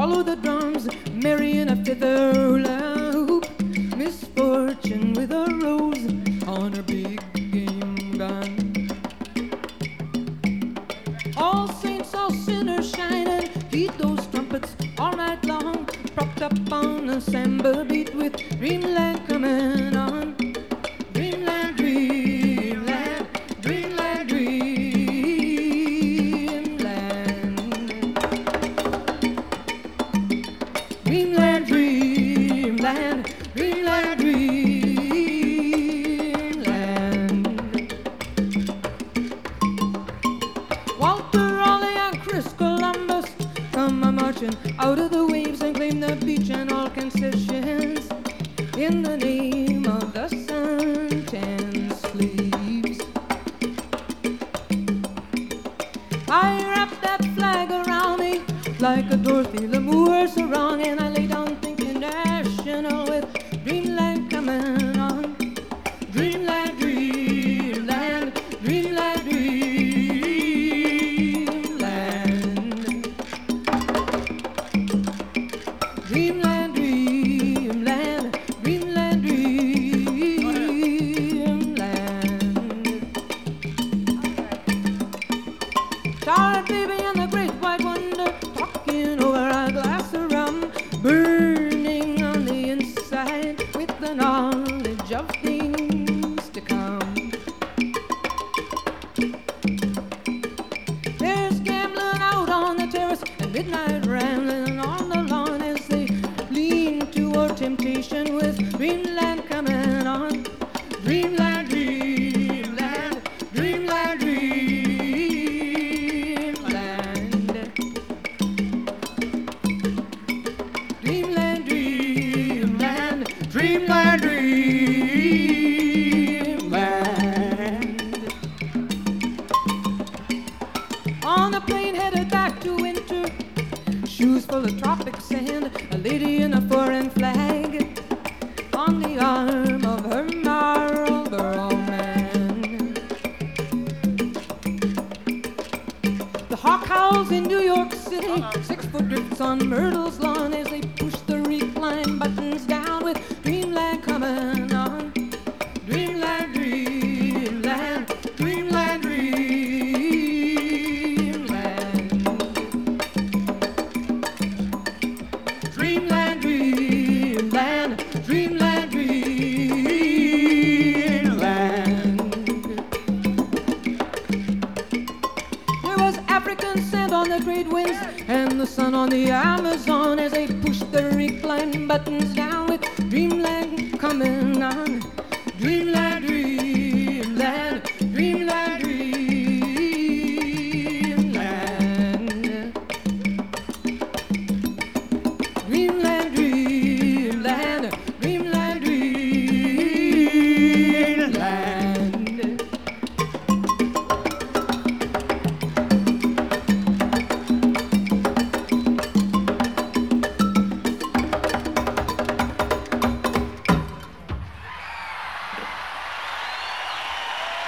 follow the drums, merry in a fiddle loop. Misfortune with a rose on her big game gun. All saints, all sinners shining, heed those trumpets all night long. Propped up on a samba beat with dreamland coming on. Dreamland, dreamland, dreamland, dreamland. Dreamland, dreamland, dreamland, dreamland. Walter Raleigh and Chris Columbus come a-marching out of the waves and claim the beach and all concessions in the name of the sun-tanned slaves. I wrap that flag around me like a Dorothy Lamour sarong, and I lay down thinking national with dreamland coming on. Dreamland, dreamland, dreamland, dreamland. Dreamland, dreamland, dreamland, dreamland. Tired baby and the great white wonder, talking over a glass of rum, burning on the inside with the knowledge of things to come. There's gambling out on the terrace and midnight rambling on the lawn as they lean toward temptation with dreamland coming on. Dreamland, dreamland, dreamland, dreamland. Dreamland, dreamland, dreamland, dreamland. On a plane headed back to winter, shoes full of tropic sand, a lady in a foreign flag on the arm of her Marlboro man. The hawk howls in New York City, 6-foot drifts on Myrtle's lawn as they push the recline buttons down with dreamland coming on. Dreamland, dreamland, dreamland, dreamland. Dreamland, dreamland, dreamland, dreamland. There was African sand on the great winds and the sun on the Amazon as they pushed the recline buttons down